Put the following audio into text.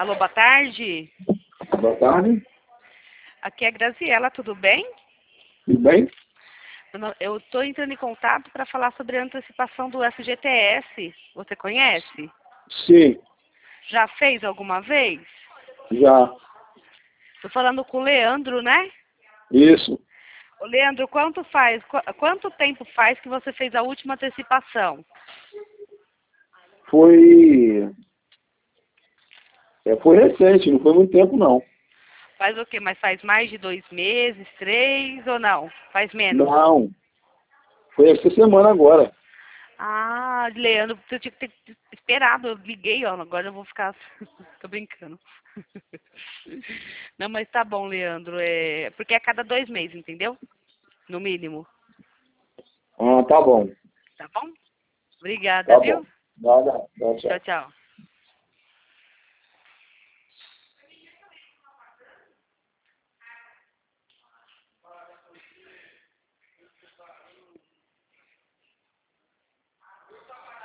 Alô, boa tarde. Boa tarde. Aqui é a Graziela, tudo bem? Tudo bem? Eu estou entrando em contato para falar sobre a antecipação do FGTS. Você conhece? Sim, Já fez alguma vez? já. Estou falando com o Leandro, né? Isso. Ô, Leandro, quanto tempo faz que você fez a última antecipação? Foi. Foi recente, não foi muito tempo, não. Faz o quê? Mas faz mais de 2 meses, 3 ou não? Faz menos? Não. Foi essa semana agora. Ah, Leandro, você tinha que ter esperado. Eu liguei, ó. Agora eu vou ficar. Tô brincando. Não, mas tá bom, Leandro. Porque é a cada 2 meses, entendeu? No mínimo. Ah, tá bom. Tá bom? Obrigada, Tá bom. viu? Nada, tchau. Tchau, tchau.